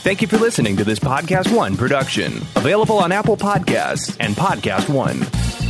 Thank you for listening to this Podcast One production. Available on Apple Podcasts and Podcast One.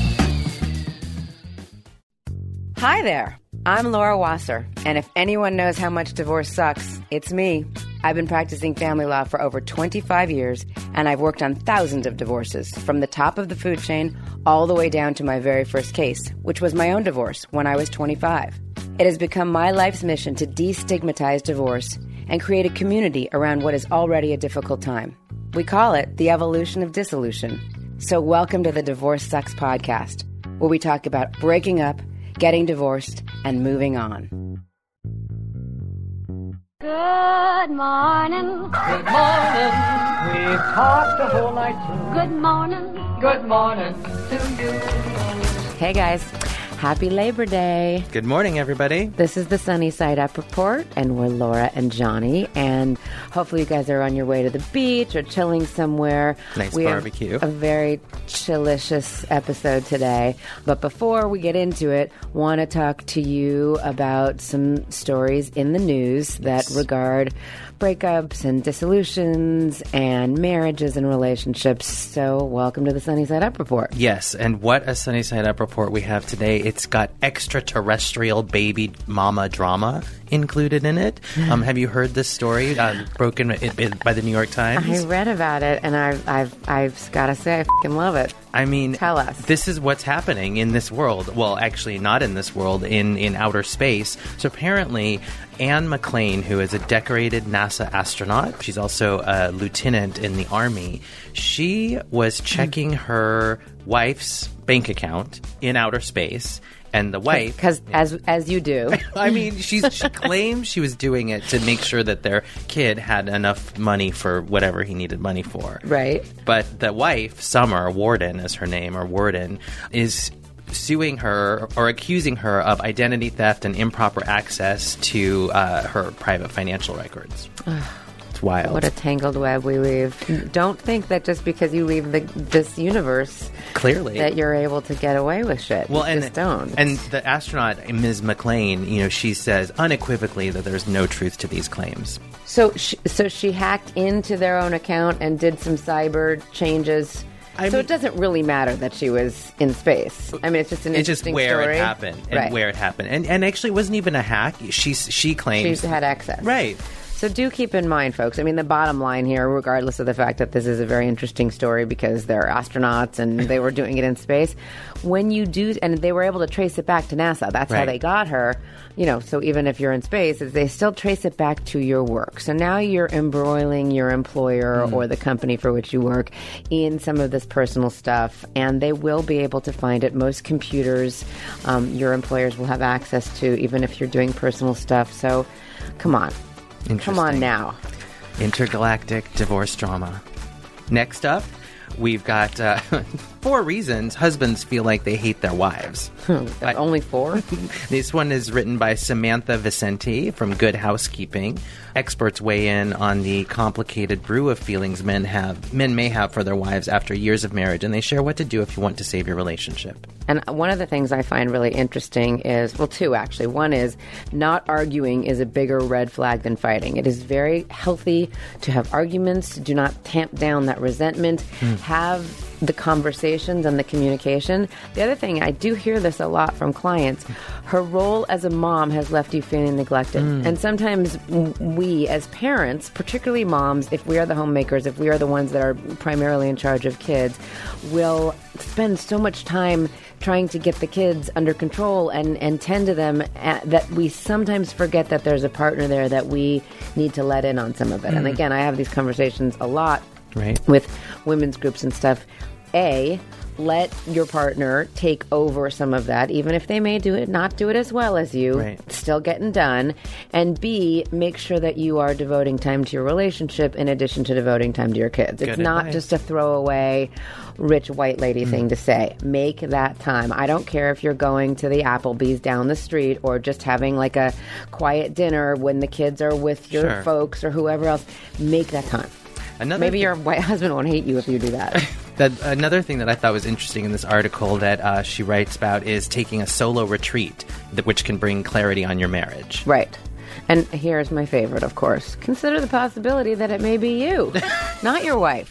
Hi there. I'm Laura Wasser, and if anyone knows how much divorce sucks, it's me. I've been practicing family law for over 25 years, and I've worked on thousands of divorces, from the top of the food chain all the way down to my very first case, which was my own divorce when I was 25. It has become my life's mission to destigmatize divorce and create a community around what is already a difficult time. We call it the evolution of dissolution. So welcome to the Divorce Sucks podcast, where we talk about breaking up, getting divorced, and moving on. Good morning. Good morning. We've talked the whole night through. Good morning. Good morning to you. Hey guys, happy Labor Day. Good morning, everybody. This is the Sunny Side Up Report, and we're Laura and Johnny, and hopefully you guys are on your way to the beach or chilling somewhere. Nice we barbecue. Have a very chillicious episode today. But before we get into it, want to talk to you about some stories in the news that regard breakups and dissolutions and marriages and relationships. So welcome to the Sunny Side Up Report. Yes, and what a Sunny Side Up report we have today. It's got extraterrestrial baby mama drama included in it. Have you heard this story broken by the New York Times? I read about it, and I've got to say, I fucking love it. I mean, tell us. This is what's happening in this world. Well, actually, not in this world, in outer space. So apparently, Anne McClain, who is a decorated NASA astronaut, she's also a lieutenant in the Army, she was checking her wife's bank account in outer space. And the wife... Because as you do. I mean, she claims she was doing it to make sure that their kid had enough money for whatever he needed money for. Right. But the wife, Summer, Warden is her name, or Warden, is suing her or accusing her of identity theft and improper access to her private financial records. It's wild. What a tangled web we weave. Don't think that just because you leave this universe... Clearly. That you're able to get away with shit. Well, you just don't. And the astronaut, Ms. McClain, she says unequivocally that there's no truth to these claims. So she hacked into their own account and did some cyber changes. So it doesn't really matter that she was in space. I mean, it's just an interesting story. It's just where it happened. And right. Where it happened. And actually, it wasn't even a hack. She claims... She had access. Right. So do keep in mind, folks, I mean, the bottom line here, regardless of the fact that this is a very interesting story because they're astronauts and they were doing it in space, when you do, and they were able to trace it back to NASA, that's how they got her, so even if you're in space, they still trace it back to your work. So now you're embroiling your employer or the company for which you work in some of this personal stuff, and they will be able to find it. Most computers, your employers will have access to, even if you're doing personal stuff. So come on. Come on now. Intergalactic divorce drama. Next up, we've got 4 reasons husbands feel like they hate their wives. Only 4? This one is written by Samantha Vicente from Good Housekeeping. Experts weigh in on the complicated brew of feelings men may have for their wives after years of marriage, and they share what to do if you want to save your relationship. And one of the things I find really interesting is, 2 actually. One is not arguing is a bigger red flag than fighting. It is very healthy to have arguments. Do not tamp down that resentment. Have the conversations and the communication. The other thing, I do hear this a lot from clients, her role as a mom has left you feeling neglected. And sometimes we as parents, particularly moms, if we are the homemakers, if we are the ones that are primarily in charge of kids, will spend so much time trying to get the kids under control and tend to them that we sometimes forget that there's a partner there that we need to let in on some of it. And again, I have these conversations a lot with women's groups and stuff. Let your partner take over some of that, even if they may not do it as well as you. It's still getting done. And B, make sure that you are devoting time to your relationship in addition to devoting time to your kids. It's not just a throwaway rich white lady thing to say. Make that time. I don't care if you're going to the Applebee's down the street or just having like a quiet dinner when the kids are with your folks or whoever else. Make that time. Maybe your white husband won't hate you if you do that. Another thing that I thought was interesting in this article that she writes about is taking a solo retreat, which can bring clarity on your marriage. Right. And here's my favorite, of course. Consider the possibility that it may be you, not your wife.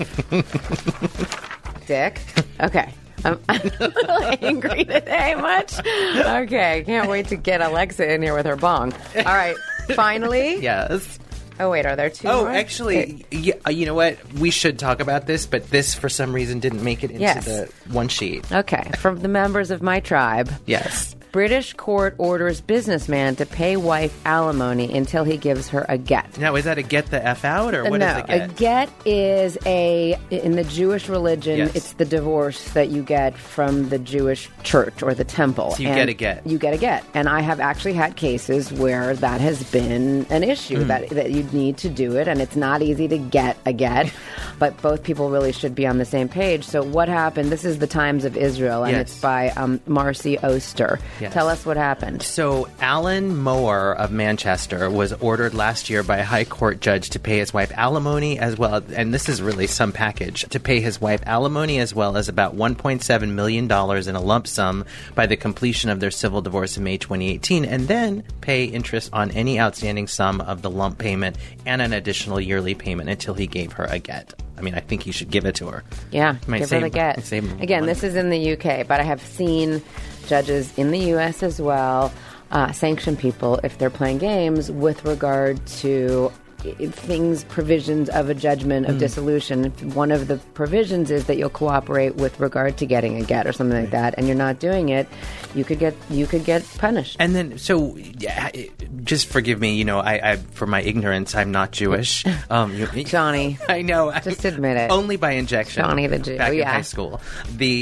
Dick. Okay. I'm a little angry today, much? Okay, can't wait to get Alexa in here with her bong. All right, finally. Yes. Oh, wait, are there two Oh, more? actually, you know what? We should talk about this, but this, for some reason, didn't make it into the one sheet. Okay, from the members of my tribe. Yes. British court orders businessman to pay wife alimony until he gives her a get. Now, is that a get the F out, or what is a get? A get is in the Jewish religion, Yes. it's the divorce that you get from the Jewish church or the temple. So you get a get. You get a get. And I have actually had cases where that has been an issue, that you need to do it, and it's not easy to get a get, but both people really should be on the same page. So what happened, this is The Times of Israel, and Yes. it's by Marcy Oster. Yes. Tell us what happened. So, Alan Moore of Manchester was ordered last year by a high court judge to pay his wife alimony as well, and this is really some package, to pay his wife alimony as well as about $1.7 million in a lump sum by the completion of their civil divorce in May 2018, and then pay interest on any outstanding sum of the lump payment and an additional yearly payment until he gave her a get. I mean, I think he should give it to her. Yeah, Might give her the save- get. save Again, money. this is in the UK, but I have seen judges in the US as well sanction people if they're playing games with regard to provisions of a judgment of dissolution. One of the provisions is that you'll cooperate with regard to getting a get or something like that, and you're not doing it, you could get punished. And then, so, yeah, just forgive me, I for my ignorance, I'm not Jewish. Johnny. I know. Just admit it. Only by injection. Johnny the Jew, Back in yeah. high school. The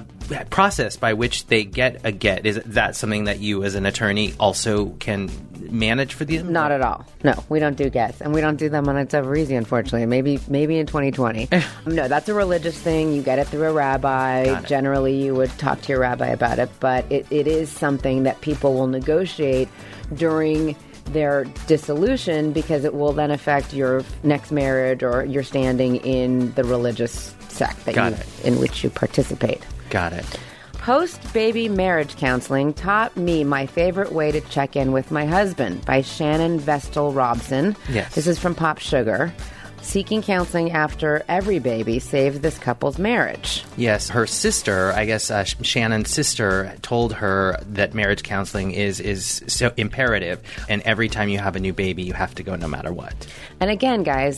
process by which they get a get, is that something that you as an attorney also can manage for them? Not at all. No, we don't do gets, and we don't do them on a easy, unfortunately. Maybe in 2020. No, that's a religious thing. You get it through a rabbi. Got it. Generally, you would talk to your rabbi about it, but it is something that people will negotiate during their dissolution because it will then affect your next marriage or your standing in the religious sect in which you participate. Got it. Post-baby marriage counseling taught me my favorite way to check in with my husband by Shannon Vestal Robson. Yes. This is from Pop Sugar. Seeking counseling after every baby saved this couple's marriage. Yes, her sister, I guess Shannon's sister, told her that marriage counseling is so imperative, and every time you have a new baby, you have to go no matter what. And again, guys,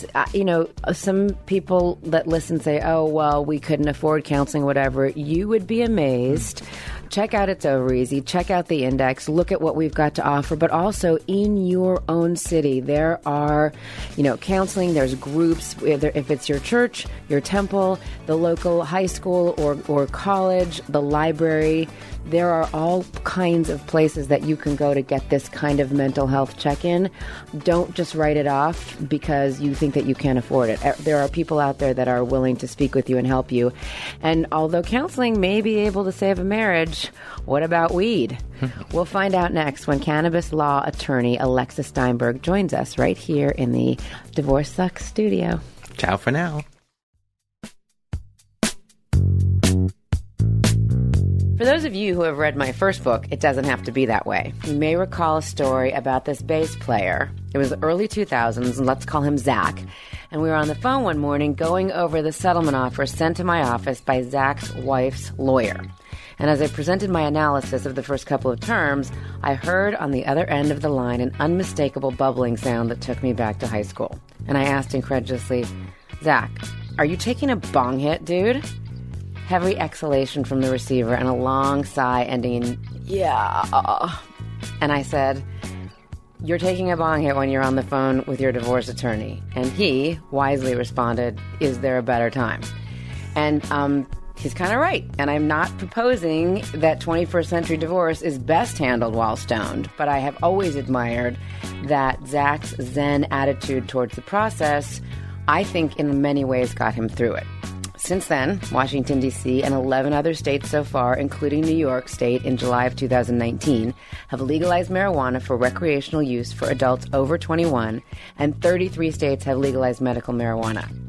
some people that listen say, oh, well, we couldn't afford counseling, whatever. You would be amazed. Check out It's Over Easy. Check out the Index. Look at what we've got to offer. But also in your own city, there are, counseling. There's groups. If it's your church, your temple, the local high school or college, the library, there are all kinds of places that you can go to get this kind of mental health check-in. Don't just write it off because you think that you can't afford it. There are people out there that are willing to speak with you and help you. And although counseling may be able to save a marriage, what about weed? We'll find out next when cannabis law attorney Alexa Steinberg joins us right here in the Divorce Sucks studio. Ciao for now. For those of you who have read my first book, it doesn't have to be that way. You may recall a story about this bass player. It was the early 2000s, and let's call him Zach. And we were on the phone one morning going over the settlement offer sent to my office by Zach's wife's lawyer. And as I presented my analysis of the first couple of terms, I heard on the other end of the line an unmistakable bubbling sound that took me back to high school. And I asked incredulously, Zach, are you taking a bong hit, dude? Heavy exhalation from the receiver and a long sigh ending in, yeah. And I said, you're taking a bong hit when you're on the phone with your divorce attorney. And he wisely responded, is there a better time? And he's kind of right. And I'm not proposing that 21st century divorce is best handled while stoned, but I have always admired that Zach's zen attitude towards the process, I think in many ways got him through it. Since then, Washington, D.C., and 11 other states so far, including New York State in July of 2019, have legalized marijuana for recreational use for adults over 21, and 33 states have legalized medical marijuana.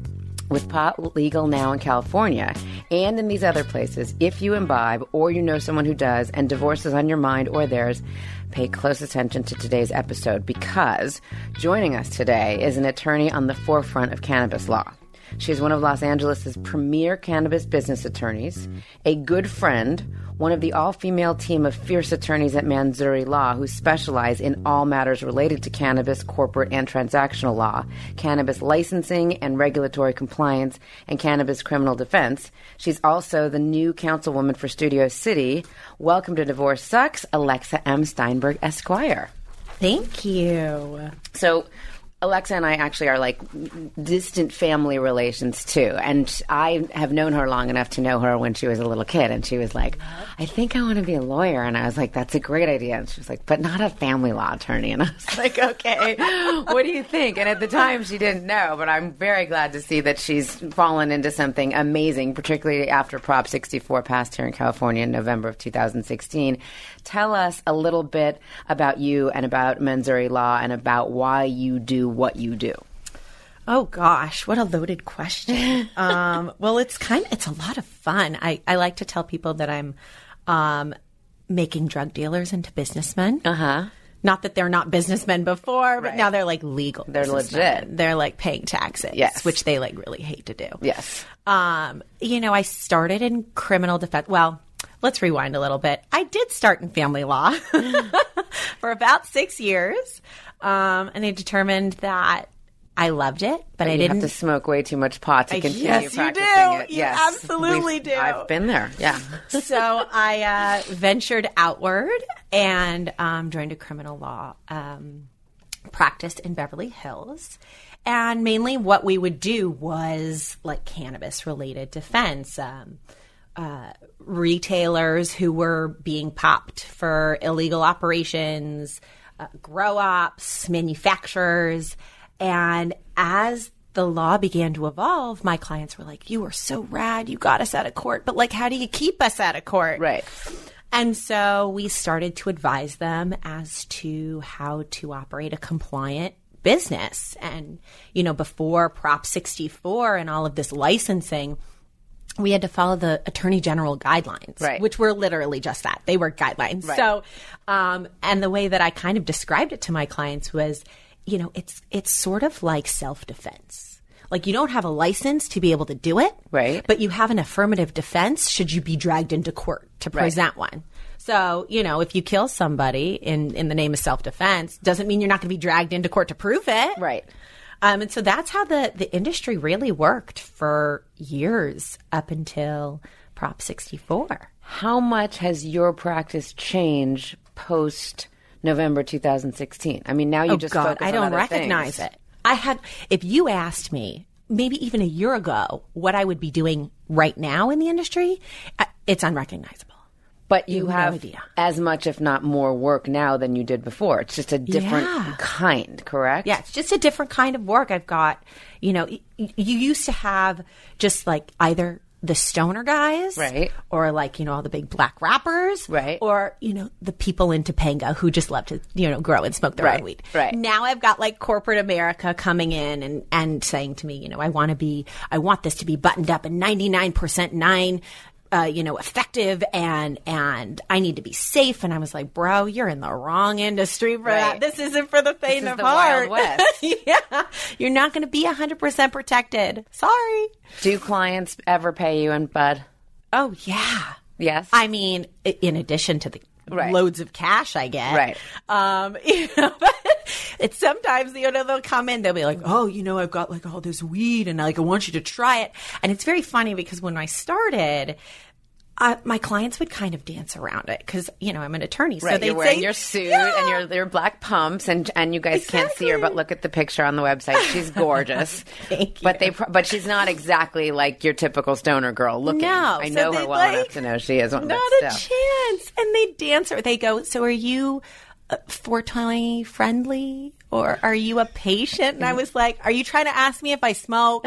With pot legal now in California and in these other places, if you imbibe or you know someone who does and divorce is on your mind or theirs, pay close attention to today's episode because joining us today is an attorney on the forefront of cannabis law. She's one of Los Angeles' premier cannabis business attorneys, a good friend, one of the all-female team of fierce attorneys at Manzuri Law who specialize in all matters related to cannabis, corporate, and transactional law, cannabis licensing and regulatory compliance, and cannabis criminal defense. She's also the new councilwoman for Studio City. Welcome to Divorce Sucks, Alexa M. Steinberg, Esquire. Thank you. So, Alexa and I actually are like distant family relations too. And I have known her long enough to know her when she was a little kid. And she was like, I think I want to be a lawyer. And I was like, that's a great idea. And she was like, but not a family law attorney. And I was like, okay, what do you think? And at the time she didn't know, but I'm very glad to see that she's fallen into something amazing, particularly after Prop 64 passed here in California in November of 2016. Tell us a little bit about you and about Manzuri Law and about why you do what you do. Oh gosh, what a loaded question. Well, it's a lot of fun. I like to tell people that I'm making drug dealers into businessmen. Not that they're not businessmen before, but now they're like legal. They're businessmen. legit. They're like paying taxes, which they like really hate to do. Yes. I started in criminal defense. Well, let's rewind a little bit. I did start in family law for about 6 years. And I determined that I loved it, but I didn't have to smoke way too much pot to continue yes, practicing you do. it. You absolutely do. I've been there. Yeah. So I ventured outward and joined a criminal law practice in Beverly Hills. And mainly what we would do was like cannabis-related defense. Retailers who were being popped for illegal operations, grow-ops, manufacturers. And as the law began to evolve, my clients were like, you are so rad. You got us out of court. But like, how do you keep us out of court? Right. And so we started to advise them as to how to operate a compliant business. And, before Prop 64 and all of this licensing, we had to follow the Attorney General guidelines, right, which were literally just that. They were guidelines. Right. So, and the way that I kind of described it to my clients was, it's sort of like self-defense. Like you don't have a license to be able to do it, right? But you have an affirmative defense should you be dragged into court to present one. So, if you kill somebody in the name of self-defense, doesn't mean you're not going to be dragged into court to prove it. Right. And so that's how the industry really worked for years up until Prop 64. How much has your practice changed post November 2016? I mean, now you just focus on I don't other recognize things. it. If you asked me, maybe even a year ago, what I would be doing right now in the industry, it's unrecognizable. But you have no idea. As much, if not more, work now than you did before. It's just a different kind, correct? Yeah, it's just a different kind of work. I've got, you used to have just like either the stoner guys, right, or like, all the big black rappers, right, or, the people in Topanga who just love to, grow and smoke their own weed. Right. Now I've got like corporate America coming in and saying to me, I want this to be buttoned up and 99% effective and I need to be safe. And I was like, bro, you're in the wrong industry for that. This isn't for the faint of heart. Wild West. Yeah. You're not going to be 100% protected. Sorry. Do clients ever pay you in bud? Oh, yeah. Yes. I mean, in addition to the loads of cash I get. Right. But it's sometimes, they'll come in, they'll be like, oh, I've got like all this weed and like, I want you to try it. And it's very funny because when I started, my clients would kind of dance around it because, I'm an attorney. Right, so they'd you're wearing say, your suit and your black pumps and you guys can't see her, but look at the picture on the website. She's gorgeous. Thank you. But she's not exactly like your typical stoner girl looking. No. I know her well enough to know she is one. Not a chance. And they dance her. They go, so are you 420 friendly or are you a patient? And I was like, are you trying to ask me if I smoke?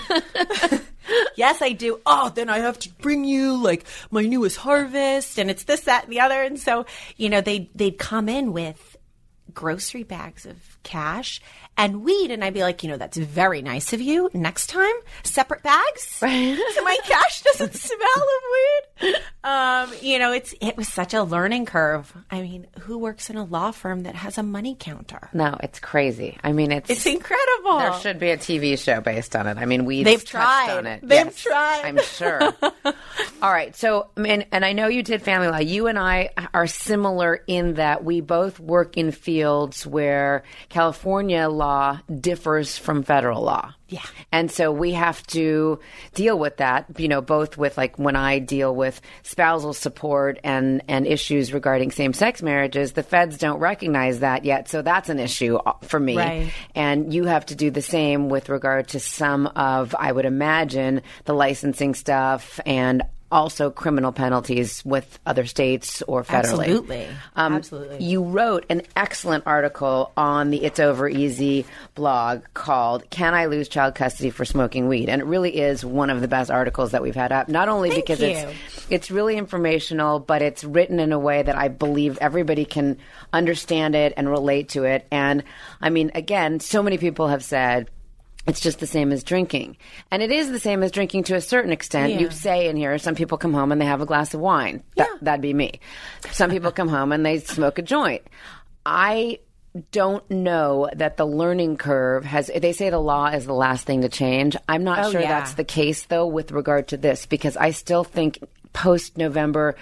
Yes, I do. Oh, then I have to bring you like my newest harvest and it's this, that, and the other. And so, they'd come in with grocery bags of cash and weed. And I'd be like, that's very nice of you. Next time, separate bags so my cash doesn't smell of weed. It was such a learning curve. I mean, who works in a law firm that has a money counter? No, it's crazy. I mean, it's incredible. There should be a TV show based on it. I mean, they've tried on it. They've tried. I'm sure. All right. So, and I know you did family law. You and I are similar in that we both work in fields where California law differs from federal law. Yeah. And so we have to deal with that, both with like when I deal with spousal support and issues regarding same-sex marriages, the feds don't recognize that yet. So that's an issue for me. Right. And you have to do the same with regard to some of, I would imagine, the licensing stuff and also criminal penalties with other states or federally. Absolutely. You wrote an excellent article on the It's Over Easy blog called Can I Lose Child Custody for Smoking Weed? And it really is one of the best articles that we've had up, not only because it's really informational, but it's written in a way that I believe everybody can understand it and relate to it. And I mean, again, so many people have said, it's just the same as drinking. And it is the same as drinking to a certain extent. Yeah. You say in here, some people come home and they have a glass of wine. That'd be me. Some people come home and they smoke a joint. I don't know that the learning curve they say the law is the last thing to change. I'm not sure that's the case, though, with regard to this, because I still think post-November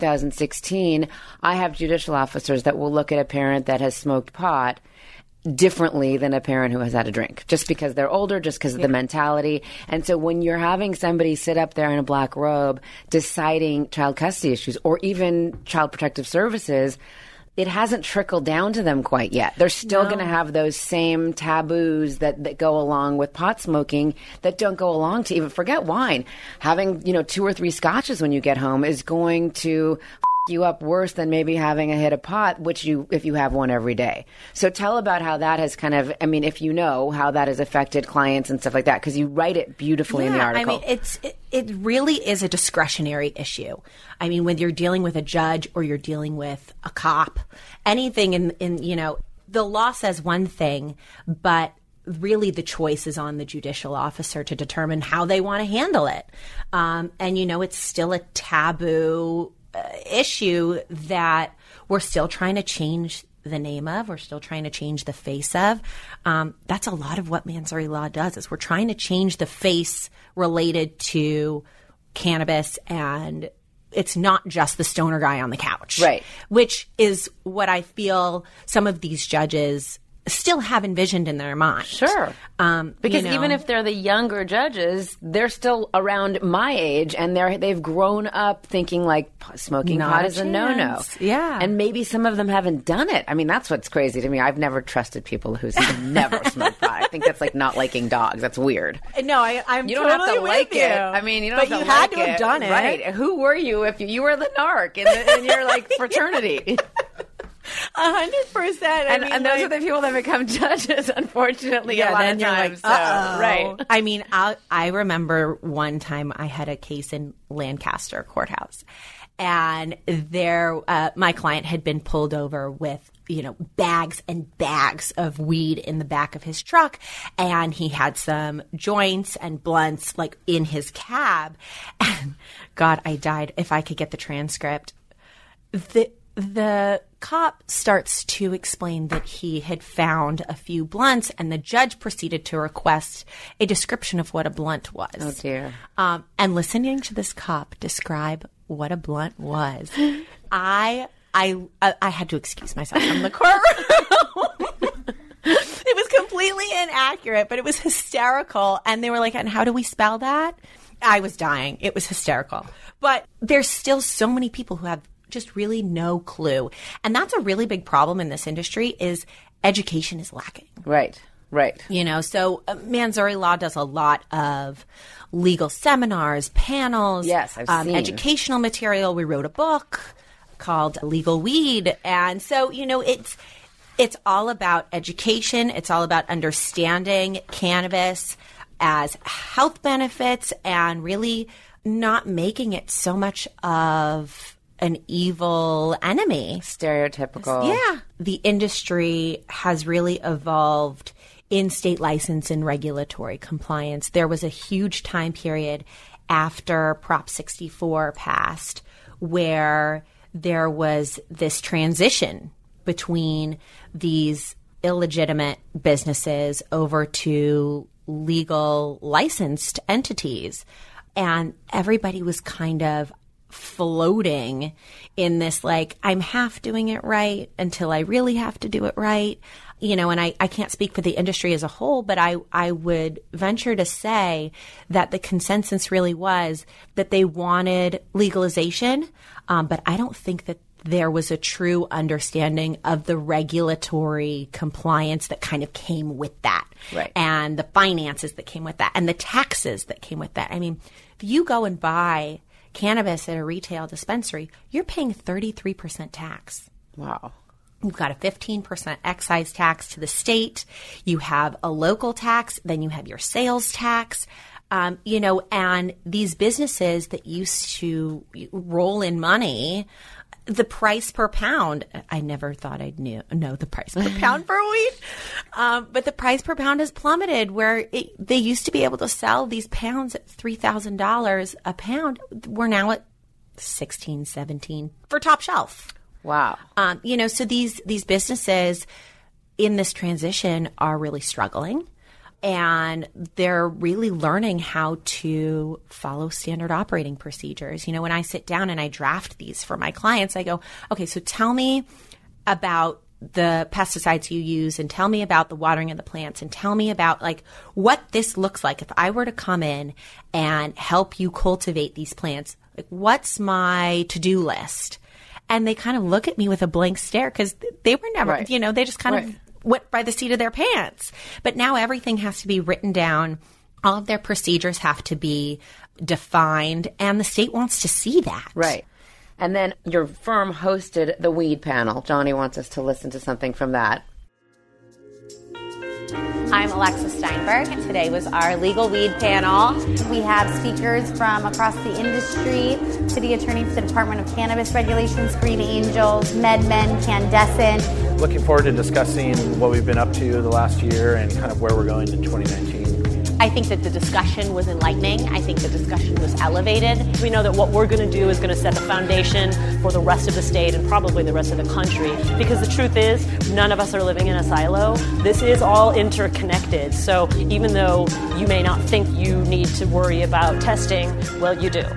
2016, I have judicial officers that will look at a parent that has smoked pot differently than a parent who has had a drink, just because they're older, just because of the mentality. And so when you're having somebody sit up there in a black robe deciding child custody issues or even child protective services, it hasn't trickled down to them quite yet. They're still going to have those same taboos that go along with pot smoking that don't go along to even forget wine. Having, 2 or 3 scotches when you get home is going to you up worse than maybe having a hit of pot, if you have one every day. So tell about how that has kind of, if you know how that has affected clients and stuff like that, because you write it beautifully in the article. It really is a discretionary issue. When you're dealing with a judge or you're dealing with a cop, anything in the law says one thing, but really the choice is on the judicial officer to determine how they want to handle it. It's still a taboo issue that we're still trying to change the name of, we're still trying to change the face of. That's a lot of what Mansouri law does, is we're trying to change the face related to cannabis, and it's not just the stoner guy on the couch. Right. Which is what I feel some of these judges still have envisioned in their mind. Sure. Because even if they're the younger judges, they're still around my age, and they've grown up thinking like smoking pot is a no-no. Yeah. And maybe some of them haven't done it. That's what's crazy to me. I've never trusted people who's never smoked pot. I think that's like not liking dogs. That's weird. No, I'm you don't totally have to with like you. it. You don't but have to you had like to have done it. Right. Who were you if you were the narc in your like fraternity? 100%. And those are the people that become judges, unfortunately, a lot of times. Right. I remember one time I had a case in Lancaster courthouse, and there, my client had been pulled over with, bags and bags of weed in the back of his truck, and he had some joints and blunts like in his cab. And God, I died if I could get the transcript. The cop starts to explain that he had found a few blunts, and the judge proceeded to request a description of what a blunt was. Oh, dear. And listening to this cop describe what a blunt was, I had to excuse myself from the courtroom. It was completely inaccurate, but it was hysterical. And they were like, and how do we spell that? I was dying. It was hysterical. But there's still so many people who have just really no clue. And that's a really big problem in this industry, is education is lacking. Right. So Mansouri Law does a lot of legal seminars, panels, yes, I've seen educational material. We wrote a book called Legal Weed. And so, it's all about education. It's all about understanding cannabis as health benefits, and really not making it so much of an evil enemy. Stereotypical. Yeah. The industry has really evolved in state license and regulatory compliance. There was a huge time period after Prop 64 passed where there was this transition between these illegitimate businesses over to legal licensed entities. And everybody was kind of floating in this, like, I'm half doing it right until I really have to do it right. You know, and I can't speak for the industry as a whole, but I would venture to say that the consensus really was that they wanted legalization, but I don't think that there was a true understanding of the regulatory compliance that kind of came with that. Right. And the finances that came with that and the taxes that came with that. I mean, if you go and buy cannabis at a retail dispensary, you're paying 33% tax. Wow. You've got a 15% excise tax to the state. You have a local tax. Then you have your sales tax. You know, and these businesses that used to roll in money, the price per pound, I never thought I'd know the price per pound for weed. But the price per pound has plummeted where they used to be able to sell these pounds at $3,000 a pound. We're now at $16, $17 for top shelf. Wow. You know, so these businesses in this transition are really struggling. And they're really learning how to follow standard operating procedures. You know, when I sit down and I draft these for my clients, I go, okay, so tell me about the pesticides you use and tell me about the watering of the plants and tell me about like what this looks like. If I were to come in and help you cultivate these plants, like what's my to-do list? And they kind of look at me with a blank stare because they were never, you know, they just kind of went by the seat of their pants. But now everything has to be written down. All of their procedures have to be defined, and the state wants to see that. Right. And then your firm hosted the weed panel. Johnny wants us to listen to something from that. I'm Alexis Steinberg. Today was our legal weed panel. We have speakers from across the industry, city attorney for the Department of Cannabis Regulations, Green Angels, MedMen, Candescent. Looking forward to discussing what we've been up to the last year and kind of where we're going in 2019. I think that the discussion was enlightening. I think the discussion was elevated. We know that what we're going to do is going to set the foundation for the rest of the state and probably the rest of the country. Because the truth is, none of us are living in a silo. This is all interconnected. So even though you may not think you need to worry about testing, well, you do.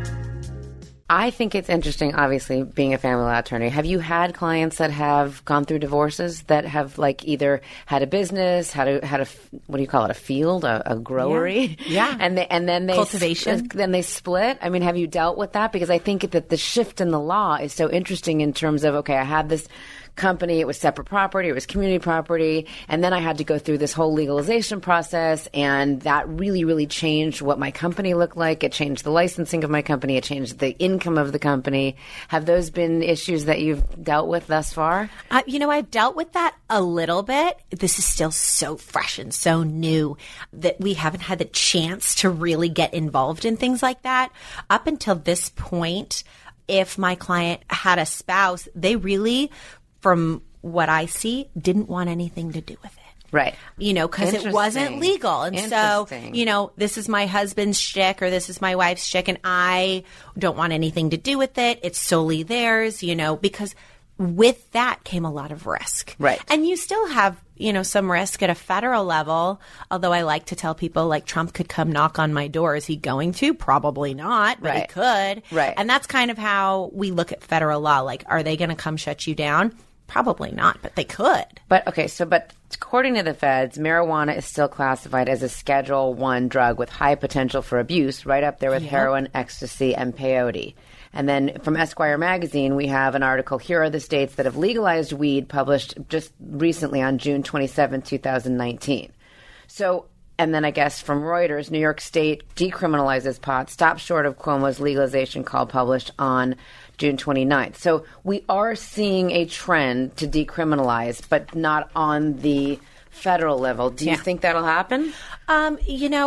I think it's interesting, obviously, being a family law attorney. Have you had clients that have gone through divorces that have, like, either had a business, had a what do you call it, a field, a growery? Yeah. And then they cultivation. Then they split. I mean, have you dealt with that? Because I think that the shift in the law is so interesting in terms of, okay, I had this company, it was separate property, it was community property, and then I had to go through this whole legalization process, and that really, really changed what my company looked like. It changed the licensing of my company. It changed the income of the company. Have those been issues that you've dealt with thus far? You know, I've dealt with that a little bit. This is still so fresh and so new that we haven't had the chance to really get involved in things like that. Up until this point, if my client had a spouse, they really, from what I see, didn't want anything to do with it. Right. You know, because it wasn't legal. And so, you know, this is my husband's shtick or this is my wife's shtick and I don't want anything to do with it. It's solely theirs, you know, because with that came a lot of risk. Right. And you still have, you know, some risk at a federal level, although I like to tell people, like, Trump could come knock on my door. Is he going to? Probably not, but he could. Right. And that's kind of how we look at federal law. Like, are they going to come shut you down? Probably not, but they could. But according to the feds, marijuana is still classified as a Schedule I drug with high potential for abuse, right up there with heroin, ecstasy, and peyote. And then from Esquire magazine, we have an article, Here Are the States That Have Legalized Weed, published just recently on June 27, 2019. So, and then I guess from Reuters, New York State decriminalizes pot, stops short of Cuomo's legalization call, published on June 29th. So we are seeing a trend to decriminalize, but not on the federal level. Do you think that'll happen? You know,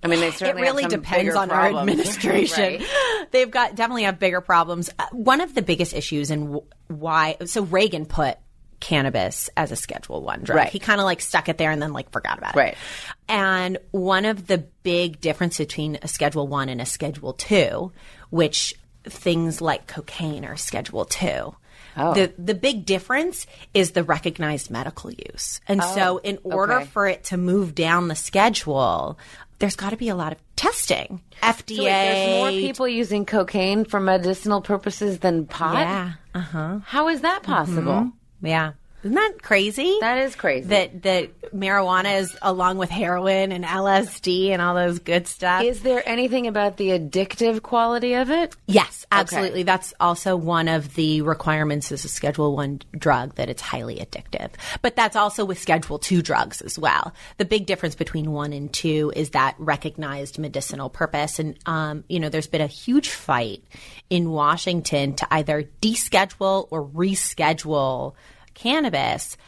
I mean, they certainly it really have some depends bigger on problems. our administration. Right. They've definitely have bigger problems. One of the biggest issues and why, so Reagan put cannabis as a Schedule I drug. Right. He kind of like stuck it there and then like forgot about it. Right. And one of the big differences between a Schedule I and a Schedule II, which things like cocaine are Schedule II. Oh. The big difference is the recognized medical use. And so in order for it to move down the schedule, there's got to be a lot of testing. FDA. So wait, there's more people using cocaine for medicinal purposes than pot? Yeah. Uh-huh. How is that possible? Yeah. Isn't that crazy? That is crazy. That marijuana is along with heroin and LSD and all those good stuff. Is there anything about the addictive quality of it? Yes, absolutely. Okay. That's also one of the requirements as a Schedule I drug, that it's highly addictive. But that's also with Schedule II drugs as well. The big difference between 1 and 2 is that recognized medicinal purpose. And, there's been a huge fight in Washington to either deschedule or reschedule cannabis,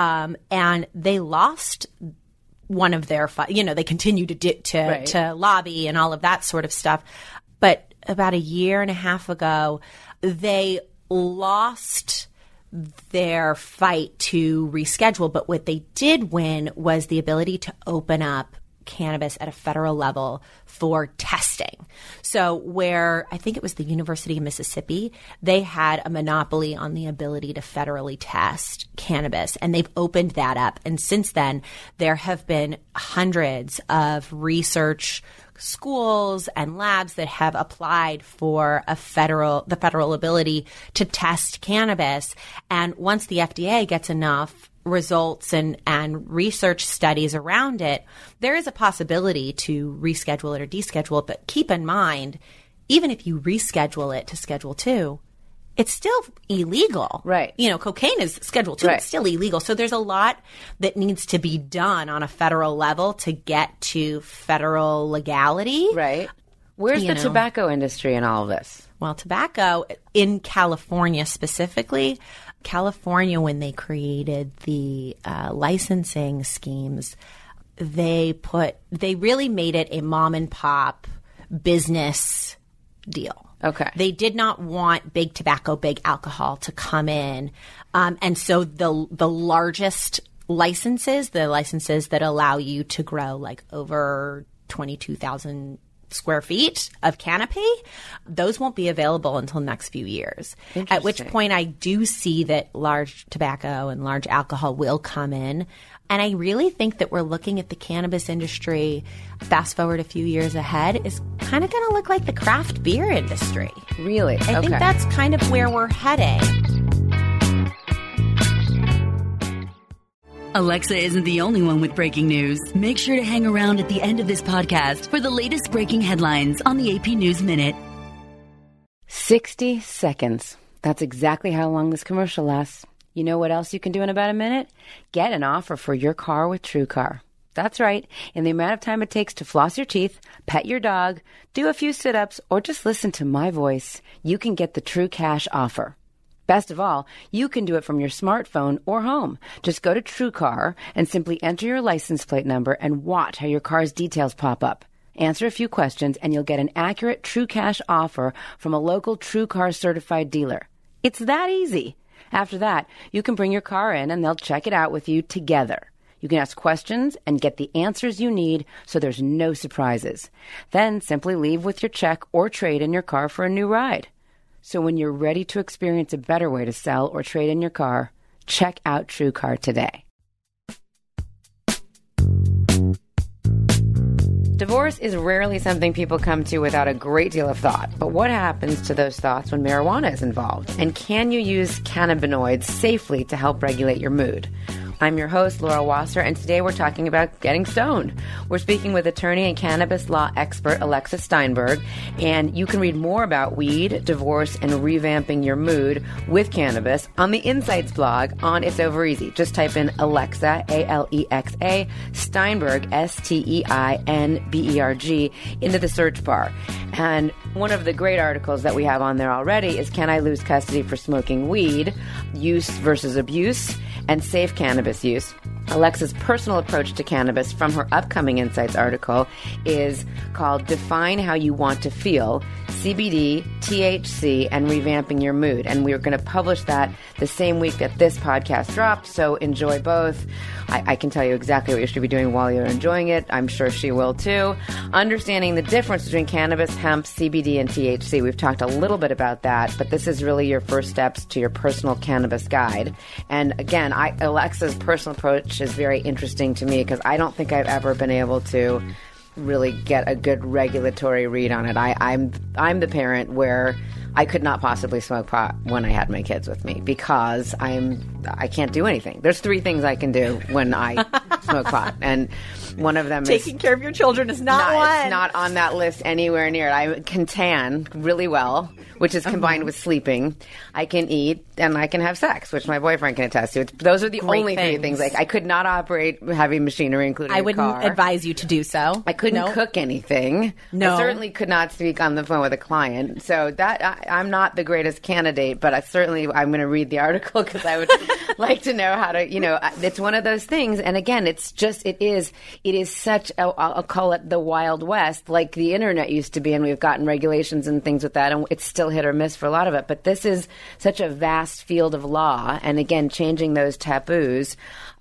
and they lost one of their they continue to lobby and all of that sort of stuff. But about a year and a half ago, they lost their fight to reschedule. But what they did win was the ability to open up cannabis at a federal level for testing. So where I think it was the University of Mississippi, they had a monopoly on the ability to federally test cannabis, and they've opened that up. And since then, there have been hundreds of research schools and labs that have applied for the federal ability to test cannabis. And once the FDA gets enough results and research studies around it, there is a possibility to reschedule it or deschedule it. But keep in mind, even if you reschedule it to Schedule II, it's still illegal. Right. Cocaine is Schedule II. Right. It's still illegal. So there's a lot that needs to be done on a federal level to get to federal legality. Right. Where's the tobacco industry in all of this? Well, tobacco in California specifically, when they created the licensing schemes, they really made it a mom and pop business deal. Okay. They did not want big tobacco, big alcohol to come in. And so the largest licenses, the licenses that allow you to grow like over 22,000 square feet of canopy, those won't be available until next few years. At which point I do see that large tobacco and large alcohol will come in. And I really think that we're looking at the cannabis industry, fast forward a few years ahead, is kind of going to look like the craft beer industry. Really? I think that's kind of where we're heading. Alexa isn't the only one with breaking news. Make sure to hang around at the end of this podcast for the latest breaking headlines on the AP News Minute. 60 seconds. That's exactly how long this commercial lasts. You know what else you can do in about a minute? Get an offer for your car with TrueCar. That's right. In the amount of time it takes to floss your teeth, pet your dog, do a few sit-ups, or just listen to my voice, you can get the True Cash offer. Best of all, you can do it from your smartphone or home. Just go to TrueCar and simply enter your license plate number and watch how your car's details pop up. Answer a few questions and you'll get an accurate True Cash offer from a local TrueCar certified dealer. It's that easy. After that, you can bring your car in and they'll check it out with you together. You can ask questions and get the answers you need so there's no surprises. Then simply leave with your check or trade in your car for a new ride. So when you're ready to experience a better way to sell or trade in your car, check out TrueCar today. Divorce is rarely something people come to without a great deal of thought. But what happens to those thoughts when marijuana is involved? And can you use cannabinoids safely to help regulate your mood? I'm your host, Laura Wasser, and today we're talking about getting stoned. We're speaking with attorney and cannabis law expert Alexa Steinberg, and you can read more about weed, divorce, and revamping your mood with cannabis on the Insights blog on It's Over Easy. Just type in Alexa, A-L-E-X-A, Steinberg, S-T-E-I-N-B-E-R-G, into the search bar. And one of the great articles that we have on there already is Can I Lose Custody for Smoking Weed? Use versus Abuse, and Safe Cannabis Use. Alexa's personal approach to cannabis from her upcoming Insights article is called Define How You Want to Feel, CBD, THC, and Revamping Your Mood. And we're going to publish that the same week that this podcast dropped, so enjoy both. I can tell you exactly what you should be doing while you're enjoying it. I'm sure she will too. Understanding the difference between cannabis, hemp, CBD, and THC. We've talked a little bit about that, but this is really your first steps to your personal cannabis guide. And again, Alexa's personal approach is very interesting to me because I don't think I've ever been able to really get a good regulatory read on it. I'm the parent where I could not possibly smoke pot when I had my kids with me because I can't do anything. There's 3 things I can do when I smoke pot, and one of them taking care of your children is not one. It's not on that list anywhere near it. I can tan really well, which is combined with sleeping. I can eat and I can have sex, which my boyfriend can attest to. Those are the only 3 things. Like I could not operate heavy machinery, including I a wouldn't car. advise you to do so. I couldn't cook anything. No. I certainly could not speak on the phone with a client. So that I'm not the greatest candidate, but I'm going to read the article because I would like to know how to, it's one of those things. And again, it is such I'll call it the Wild West, like the internet used to be. And we've gotten regulations and things with that. And it's still hit or miss for a lot of it. But this is such a vast field of law. And again, changing those taboos.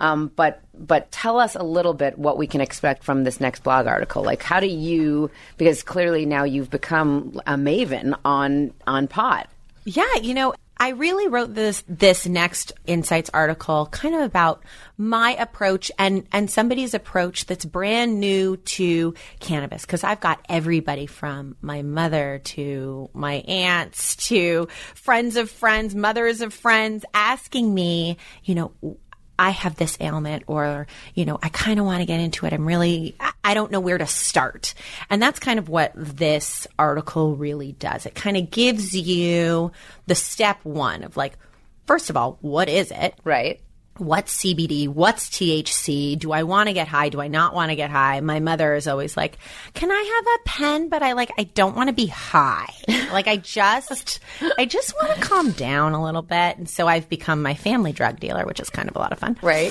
But tell us a little bit what we can expect from this next blog article. Like, how do you, because clearly now you've become a maven on pot. Yeah, I really wrote this next Insights article kind of about my approach and somebody's approach that's brand new to cannabis, because I've got everybody from my mother to my aunts to friends of friends, mothers of friends asking me, I have this ailment, or, I kind of want to get into it. I don't know where to start. And that's kind of what this article really does. It kind of gives you the step 1 of like, first of all, what is it? Right. What's CBD? What's THC? Do I want to get high? Do I not want to get high? My mother is always like, can I have a pen? But I don't want to be high. Like I just want to calm down a little bit. And so I've become my family drug dealer, which is kind of a lot of fun. Right.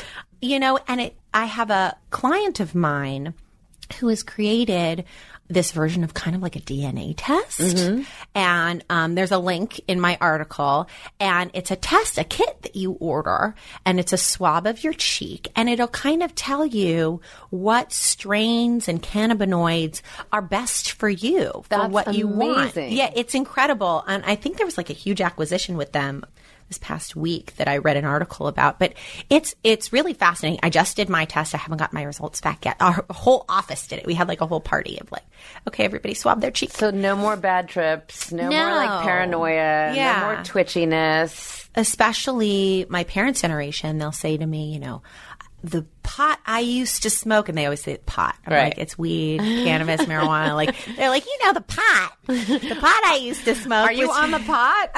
I have a client of mine who has created this version of kind of like a DNA test. Mm-hmm. And there's a link in my article, and it's a kit that you order, and it's a swab of your cheek, and it'll kind of tell you what strains and cannabinoids are best for you, for what you want. Yeah, it's incredible. And I think there was like a huge acquisition with them this past week that I read an article about, but it's really fascinating. I just did my test. I haven't got my results back yet. Our whole office did it. We had like a whole party of like, okay, everybody swab their cheeks. So no more bad trips, no more like paranoia, no more twitchiness. Especially my parents' generation, they'll say to me, the pot I used to smoke, and they always say pot. I'm like, it's weed, cannabis, marijuana. Like they're like, the pot I used to smoke. Are you on the pot?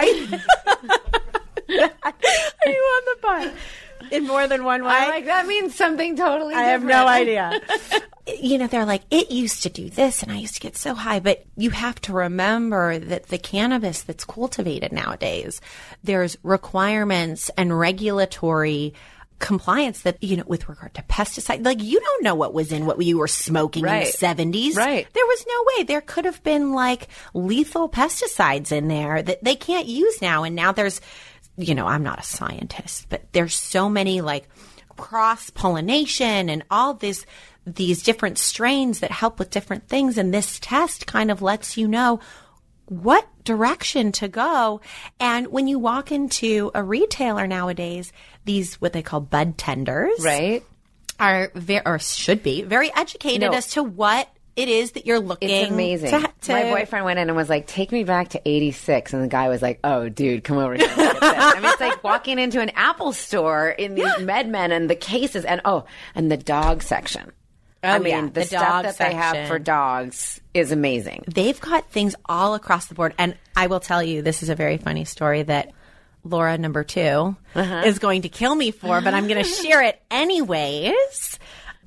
Are you on the pot? In more than one way? I'm like, that means something totally different. I have no idea. They're like, it used to do this, and I used to get so high. But you have to remember that the cannabis that's cultivated nowadays, there's requirements and regulatory compliance that, with regard to pesticides, like you don't know what was in what you were smoking in the 70s. Right. There was no way. There could have been like lethal pesticides in there that they can't use now. And now there's, I'm not a scientist, but there's so many like cross-pollination and all these different strains that help with different things. And this test kind of lets you know what direction to go. And when you walk into a retailer nowadays, these what they call bud tenders, right, are or should be very educated as to what it is that you're looking. It's amazing. My boyfriend went in and was like, "Take me back to '86," and the guy was like, "Oh, dude, come over here." It's like walking into an Apple store in these MedMen and the cases, and the dog section. The stuff that they have for dogs is amazing. They've got things all across the board. And I will tell you, this is a very funny story that Laura, number 2, is going to kill me for, but I'm going to share it anyways.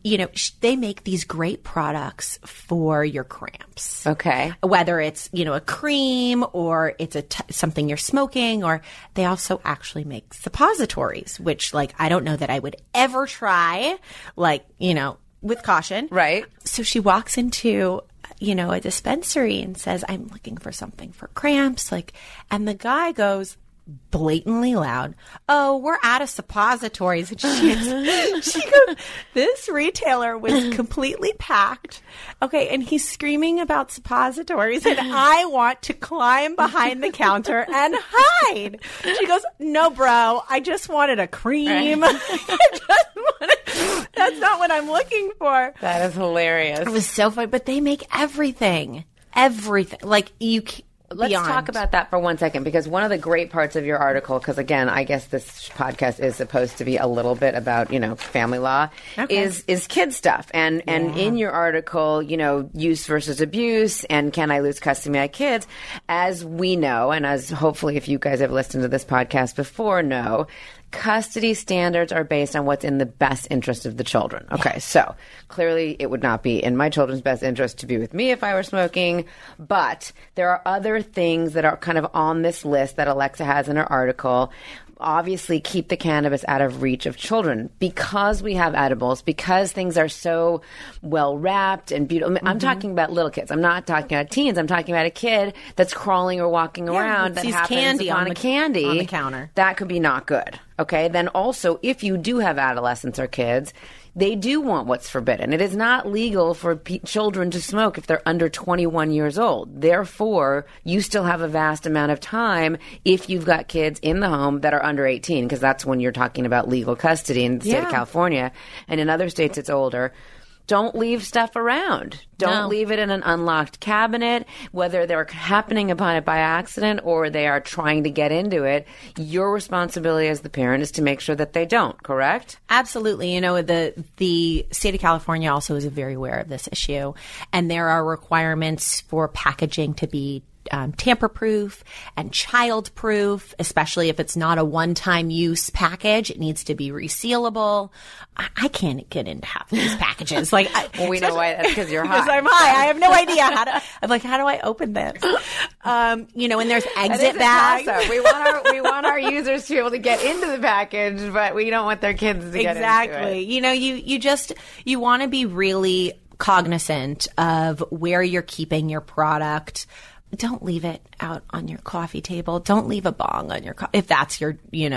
they make these great products for your cramps. Okay. Whether it's, a cream or it's something you're smoking, or they also actually make suppositories, which I don't know that I would ever try, with caution. Right. So she walks into, a dispensary and says, I'm looking for something for cramps. And the guy goes blatantly loud, oh, we're out of suppositories. And she goes, this retailer was completely packed. Okay. And he's screaming about suppositories and I want to climb behind the counter and hide. She goes, no, bro, I just wanted a cream. That's not what I'm looking for. That is hilarious. It was so funny, but they make everything. Let's talk about that for 1 second, because one of the great parts of your article, because again, I guess this podcast is supposed to be a little bit about, family law, is kid stuff. And in your article, use versus abuse and can I lose custody of my kids, as we know, and as hopefully if you guys have listened to this podcast before know, custody standards are based on what's in the best interest of the children. Okay, so clearly it would not be in my children's best interest to be with me if I were smoking, but there are other things that are kind of on this list that Alexa has in her article. Obviously, keep the cannabis out of reach of children because we have edibles, because things are so well wrapped and beautiful. I'm talking about little kids. I'm not talking about teens. I'm talking about a kid that's crawling or walking around that happens candy on the candy on the counter. That could be not good. Okay. Then also, if you do have adolescents or kids, they do want what's forbidden. It is not legal for children to smoke if they're under 21 years old. Therefore, you still have a vast amount of time if you've got kids in the home that are under 18, because that's when you're talking about legal custody in the state of California. And in other states, it's older. Don't leave stuff around. Don't leave it in an unlocked cabinet, whether they're happening upon it by accident or they are trying to get into it. Your responsibility as the parent is to make sure that they don't, correct? Absolutely. The state of California also is very aware of this issue, and there are requirements for packaging to be tamper-proof and child-proof, especially if it's not a one-time use package. It needs to be resealable. I can't get into half of these packages. Well, we know why. That's because you're high. Because I'm high. I have no idea how do I open this? And there's exit bags. We want our users to be able to get into the package, but we don't want their kids to get into it. Exactly. You want to be really cognizant of where you're keeping your product. Don't leave it out on your coffee table. Don't leave a bong on your if that's your,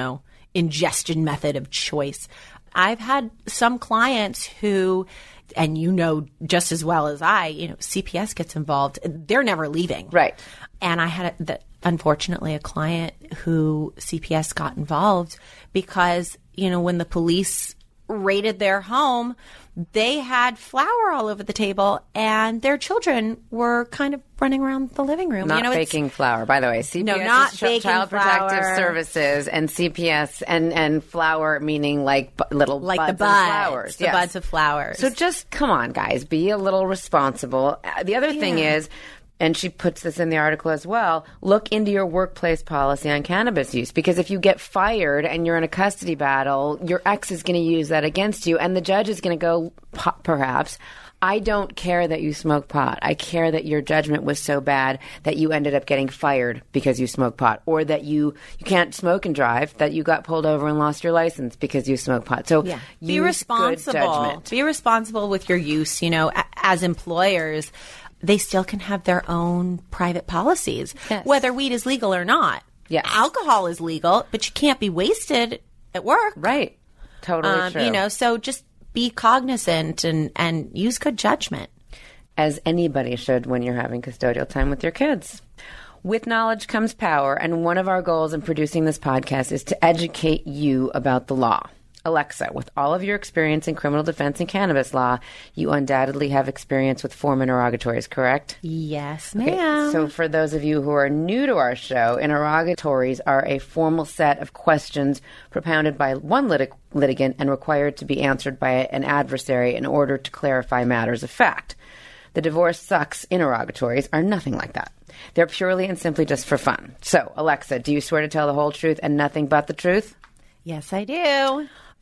ingestion method of choice. I've had some clients who, and just as well as I, CPS gets involved. They're never leaving. Right. And I had, unfortunately, a client who CPS got involved because, when the police raided their home, they had flour all over the table and their children were kind of running around the living room. Not baking flour, by the way. CPS not is baking Child flour. Protective Services, and CPS and flour meaning little buds the buds, and flowers. The buds of flowers. So just come on, guys, be a little responsible. The other thing is, and she puts this in the article as well, look into your workplace policy on cannabis use. Because if you get fired and you're in a custody battle, your ex is going to use that against you. And the judge is going to go, perhaps, I don't care that you smoke pot. I care that your judgment was so bad that you ended up getting fired because you smoke pot. Or that you can't smoke and drive, that you got pulled over and lost your license because you smoke pot. So be responsible. Good judgment. Be responsible with your use. As employers, they still can have their own private policies, whether weed is legal or not. Yes. Alcohol is legal, but you can't be wasted at work. Right. Totally true. So just be cognizant and use good judgment. As anybody should when you're having custodial time with your kids. With knowledge comes power, and one of our goals in producing this podcast is to educate you about the law. Alexa, with all of your experience in criminal defense and cannabis law, you undoubtedly have experience with form interrogatories, correct? Yes, ma'am. Okay, so for those of you who are new to our show, interrogatories are a formal set of questions propounded by one litigant and required to be answered by an adversary in order to clarify matters of fact. The divorce sucks interrogatories are nothing like that. They're purely and simply just for fun. So, Alexa, do you swear to tell the whole truth and nothing but the truth? Yes, I do.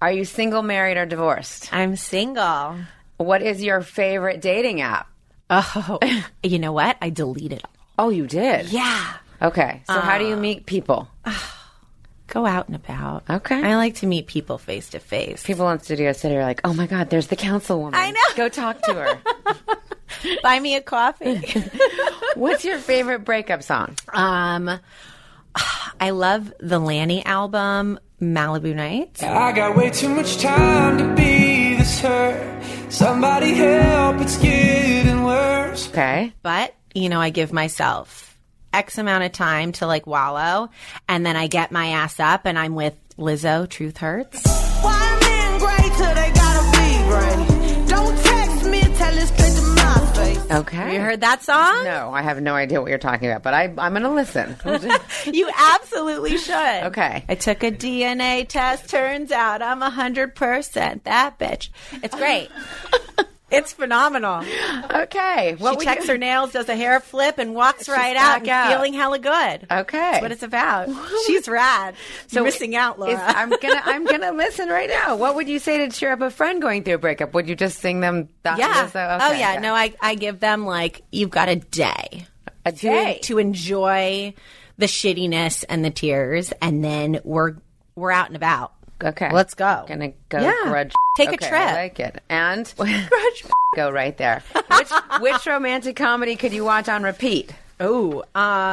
Are you single, married, or divorced? I'm single. What is your favorite dating app? Oh, you know what? I deleted it. Oh, you did? Yeah. Okay. So how do you meet people? Go out and about. Okay. I like to meet people face to face. People on Studio City are like, oh my God, there's the councilwoman. I know. Go talk to her. Buy me a coffee. What's your favorite breakup song? I love the Lanny album, Malibu Nights. I got way too much time to be this hurt. Somebody help, it's getting worse. Okay. But, I give myself X amount of time to like wallow, and then I get my ass up and I'm with Lizzo, Truth Hurts. Why men great till they gotta be great? Don't text me, tell it straight to my face. Okay. Have you heard that song? No, I have no idea what you're talking about, but I'm going to listen. You absolutely should. Okay. I took a DNA test. Turns out I'm 100% that bitch. It's great. It's phenomenal. Okay. She checks her nails, does a hair flip, and walks right out and feeling hella good. Okay. That's what it's about. She's rad. You're missing out, Laura. I'm gonna listen right now. What would you say to cheer up a friend going through a breakup? Would you just sing them that? Yeah. Okay, oh, yeah. No, I give them, like, you've got a day. A day. To enjoy the shittiness and the tears, and then we're out and about. Okay. Let's go. Gonna go grudge. Take a okay, trip. I like it. And grudge. Go right there. Which romantic comedy could you watch on repeat? Oh,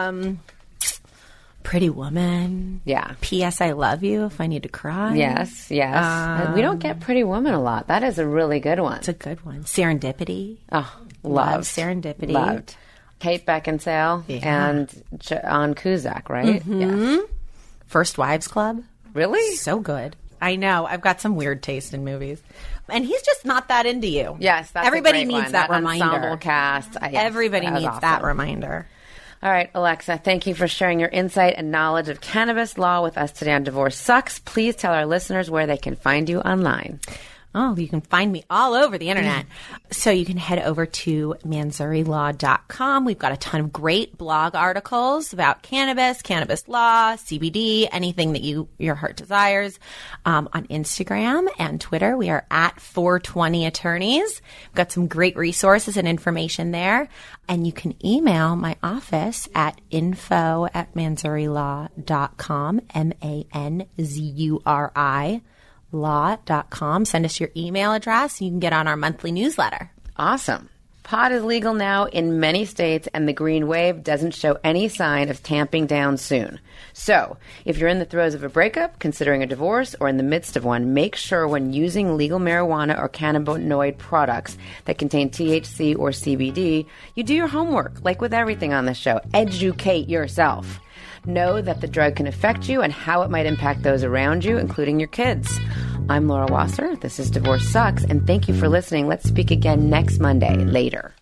Pretty Woman. Yeah. P.S. I Love You if I need to cry. Yes. We don't get Pretty Woman a lot. That is a really good one. It's a good one. Serendipity. Oh, Love Serendipity. Loved. Kate Beckinsale and John Cusack, right? Mm-hmm. Yes. First Wives Club. Really? So good. I know. I've got some weird taste in movies. And he's just not that into you. Yes, that's everybody a great needs one. that reminder. Ensemble cast. Yes, everybody needs awesome. that reminder. All right, Alexa, thank you for sharing your insight and knowledge of cannabis law with us today on Divorce Sucks. Please tell our listeners where they can find you online. Oh, you can find me all over the internet. So you can head over to manzurilaw.com. We've got a ton of great blog articles about cannabis, cannabis law, CBD, anything that your heart desires. On Instagram and Twitter, we are at 420 Attorneys. We've got some great resources and information there. And you can email my office at info@manzurilaw.com, MANZURI. law.com. Send us your email address and you can get on our monthly newsletter. Awesome. Pot is legal now in many states, and the green wave doesn't show any sign of tamping down soon. So, if you're in the throes of a breakup, considering a divorce, or in the midst of one, make sure when using legal marijuana or cannabinoid products that contain THC or CBD, you do your homework, like with everything on this show. Educate yourself. Know that the drug can affect you and how it might impact those around you, including your kids. I'm Laura Wasser. This is Divorce Sucks, and thank you for listening. Let's speak again next Monday. Later.